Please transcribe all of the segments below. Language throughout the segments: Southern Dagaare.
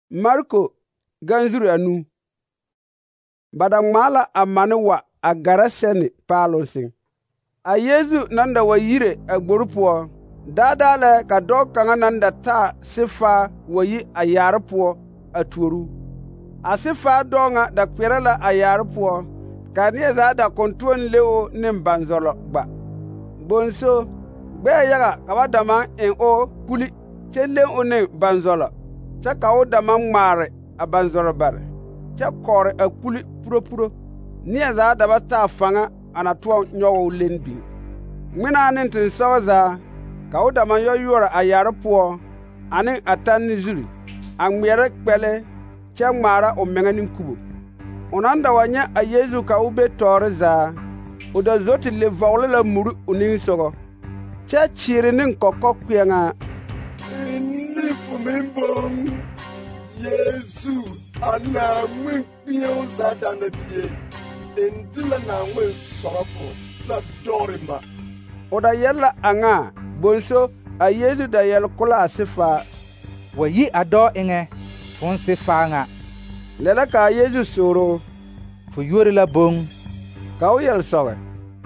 Marko ganzuri anu. Bada ŋmaala a mane wa a Garaseni paaloŋ seŋ. A Yesu naŋ da wa yire a gbori poɔ, daadaa lɛ ka dɔɔ kaŋa naŋ da taa sifaa wa yi a yaare poɔ a tuoru. A sifaa dɔɔ ŋa da kpeɛrɛ la a yaare poɔ, ka neɛ zaa da kontoɔ le o ne banzɔlɔ gba. Bonso, gbɛɛ yaga ka ba da maŋ eŋ o kpuli kyɛ leŋ o ne banzɔlɔ, kyɛ ka o da maŋ ŋmaare a banzɔlɔ bare, kyɛ kɔɔre a kpuli puropuro. Neɛ zaa da ba taa faŋa a na toɔ nyɔge o leŋ biŋ. Ŋmenaa ne tensɔgɔ zaa, ka o da maŋ yɔ yɔɔre a yaare poɔ ane a tanne zuri, a ŋmeɛrɛ kpɛlɛ kyɛ ŋmaara o meŋa ne kubo. O naŋ da wa nyɛ a Yesu ka o be tɔɔre zaa, o da zo te le vɔgele la muri o niŋesogɔ, kyɛ kyeere ne kɔkɔ kpeɛŋaa: Inni fu meŋ boŋ, Yesu, a Naawmin kpeɛo zaa daana bie, eŋ di la Naawmin sɔrɔfo la dɔɔre ma. O da yɛl la a ŋaa, bonso a Yesu da yɛl ko la a sifaa: wa yi a dɔɔ eŋɛ fon sifaa ŋa. Lɛ la ka a Yesu sooro: Fo yuori la boŋ? Ka o yel-sɔgɛ: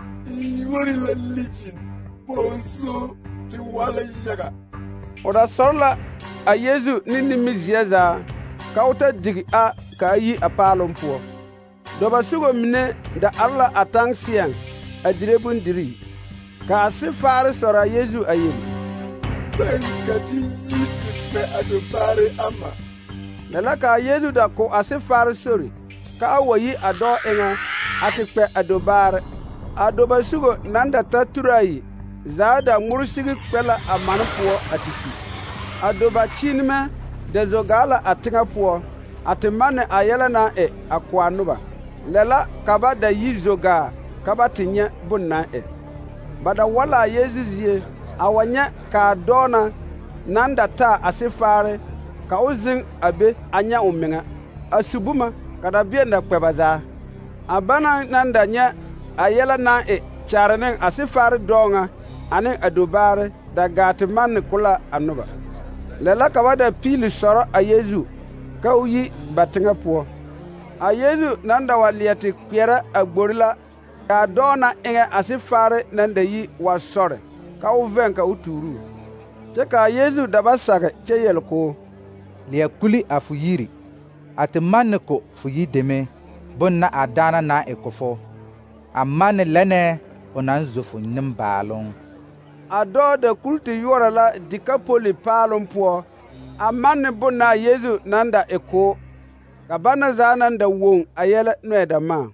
Yuori la ligin, bonso, te waa la yaga. O da sɔrɔ la a Yesu ne nimizeɛ zaa ka o ta digi a ka a yi a paaloŋ poɔ. Dɔbɔ sugo mine da are la a taŋ seɛŋ a dire bondirii. Ka a sifaare sɔrɔ a Yesu a yeli: Bɛn ka ti yi te kpɛ a dobaare ama. Lɛ la ka a Yesu da ko a sifaare sori ka a wa yi a dɔɔ eŋɛ a te kpɛ a dobaare. A dɔbɔ sugo naŋ da ta turi ayi zaa da ŋmore sigi kpɛ la a mane poɔ a te ki. A dɔbɔ kyiinimɛ da zo gaa la a teŋɛ poɔ a te manne a yɛlɛ naŋ e a ko a noba. Lɛ la ka ba da yi zo gaa ka ba te nyɛ bon naŋ e. Ba da wa la a Yesu zie a wa nyɛ ka a dɔɔ na naŋ da taa a sifaare ka o zeŋ a be a nyɛ o meŋa, a su boma ka dabeɛn da kpɛ ba zaa. A bana naŋ da nyɛ a yɛlɛ naŋ e kyaare ne a sifaare dɔɔ ŋa ane a dobaare da gaa te manne ko la a noba. Lɛ la ka ba da piili sɔrɔ a Yesu ka o yi ba teŋɛ poɔ. A Yesu naŋ da wa leɛ te kpeɛrɛ a gbori la ka a dɔɔ na eŋɛ a sifaare naŋ da yi wa sɔre ka o vɛŋ ka o tuuruu. Kyɛ ka a Yesu da ba sage kyɛ yel k'o: Leɛ kpuli a fo yiri, a te manne ko fo yideme, bon na a daana naŋ e ko fo, a manne lɛnɛ o naŋ zo fo nimbaaloŋ. A dɔɔ da kuri te yɔɔra la Dikapoli paaloŋ poɔ a manne bon na a Yesu naŋ da e k'o, ka bana zaa naŋ da woŋ a yɛlɛ nɔɛdamaa.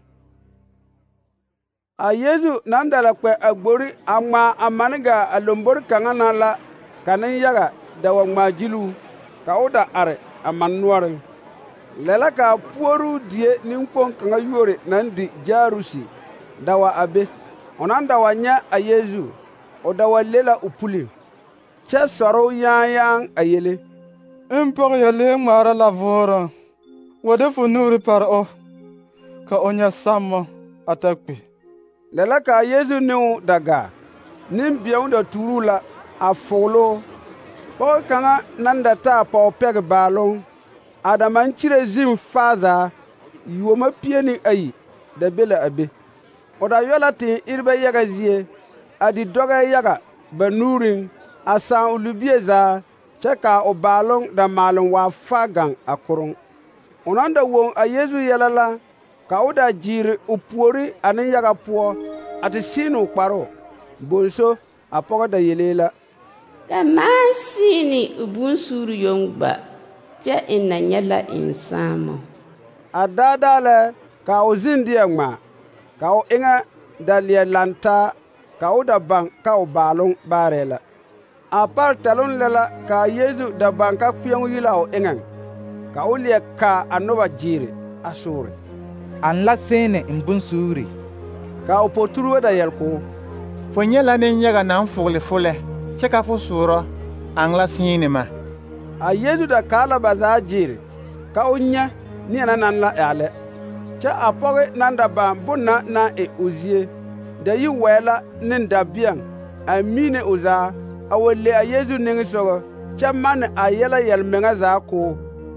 A Yesu naŋ da la kpɛ a gbori a ŋmaa a mane gaa a lombori kaŋa na la ka nenyaga da wa ŋmaa gyiluu, ka o da are a mane noɔreŋ. Lɛ la ka a puoruu die neŋkpoŋ kaŋa yuori naŋ di Jaarusi da wa a be. O naŋ da wa nyɛ a Yesu, o da wa le la o puliŋ, kyɛ sɔrɔ o yãã yãã a yele: Pɔge yɛlee ŋmaara la voorɔ, wa de fo nuuri pare o, ka o nyɛ sammɔ a ta kpi. Lɛ la ka a Yesu ne o da gaa. Nembeɛo da tuuruu la a fogloo. Pɔge kaŋa naŋ da taa pɔgepɛge baaloŋ, a da maŋ kyire zim faa zaa, yuoma pie ne ayi da be la a be. O da yɔ la tēē-erebɛ yaga zie, a di dɔgɛ yaga ba nuuriŋ, a sãã o libie zaa, kyɛ ka o baaloŋ da maaleŋ waa fa gaŋ a koroŋ. O naŋ da woŋ a Yesu yɛlɛ la, ka o da gyiire o puori a nenyaga poɔ a te siine o kparoo. Bonso, a pɔgɔ da yelee la: Ka maa siine o bonsuuri yoŋ gba, kyɛ eŋ na nyɛ la ensaamɔ. A daadaa lɛ ka o zindeɛ ŋmaa, ka o eŋɛ da leɛ lantaa, ka o da baŋ ka o baaloŋ baarɛɛ la. A pare tɛloŋ lɛ la ka a Yesu da baŋ ka kpeɛŋo yi la o eŋɛŋ, ka o leɛ kaa a noba gyiire a soore: An la seene n bonsuuri? Ka o potuurebo da yɛl k'o: Fo nyɛ la nenyaga naŋ fogele fo lɛ, kyɛ ka fo soorɔ, aŋ la seene ma? A Yesu da kaa la ba zaa gyiire ka o nyɛ neɛ na naŋ la e a lɛ. Kyɛ a pɔge naŋ da baŋ bon na naŋ e o zie da yi wɛɛ la ne dabeɛŋ a miine o zaa a wa le a Yesu niŋesogɔ kyɛ manne a yɛlɛ yelmeŋa zaa k'o.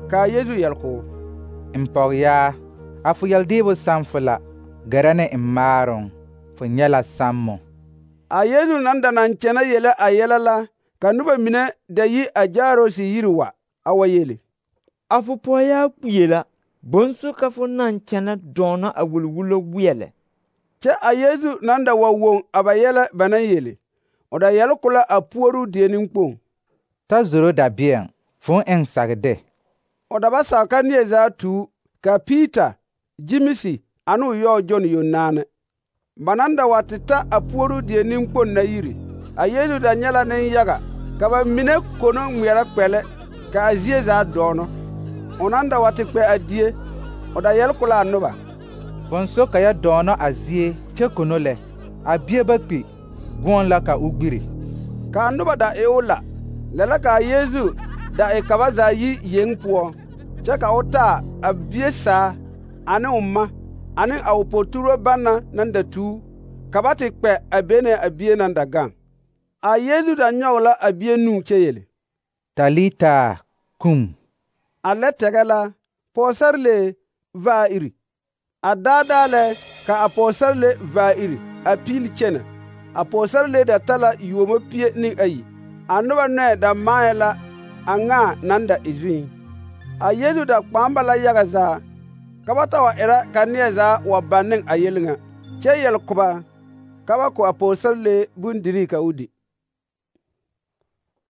ka Yesu yelko in pɔg yaa a fu yɛldeebo sãn fu la gɛrɛ ne n maarem fu nyɛ la sãmmo. A Yesu nan da nan kyɛnɛ yele a yɛlɛ la ka noba mine da yi a Jairus yiri wa a wa yele: a fu pɔg yaa kpuye la, bonsu ka fu nan kyɛnɛ dɔɔnɔ a wulwulo weɛlɛ. Kyɛ a Yesu nan da wa woŋ a ba yɛlɛ ba naŋ yele, o da yɛl ko la a puoruu die nenkpoŋ. Ta zoro dabeɛŋ fõõ eŋ sagde. O da ba sag ka neɛ zaa tuu, ka Piita, Jimisi ane o yɔɔ Jon yonaane. Ba nan da wa te ta a puoruu die nenkpoŋ na yiri. A Yesu da nyɛ la nenyaga, ka ba mine kono ŋmeɛrɛ kpɛlɛ, ka a zie zaa dɔɔnɔ. O nan da wa te kpɛ a die, o da yɛl ko la a noba: Bonso ka yɛ dɔɔnɔ a zie kyɛ kono lɛ, a bie ba kpi gõon la ka o gbiri. Ka a noba da e o la, lɛ la ka a Yesu da e ka ba zaa yi yeŋ poɔ, kyɛ ka o taa a bie saa ane o ma ane a o poturo banna nan da tuu, ka ba te kpɛ a bene a bie nan da gaŋ. A Yesu da nyɔge la a bie nu kyɛ yele: Talita kum. A lɛ tɛgɛ la, pɔɔsarelee, vaa iri. A daadaa lɛ ka a pɔɔsarelee vaa iri a piili kyɛnɛ. A pɔɔsarelee da ta la yuomo 2 A noba nɔɛ da maɛ la a ŋaa nan da e zuiŋ. A Yesu da kpãã ba la yaga zaa, ka ba ta wa erɛ ka neɛ zaa wa ba ne a yele ŋa, kyɛ yɛl ko ba ka ba ko a pɔɔsarelee bondirii ka o di.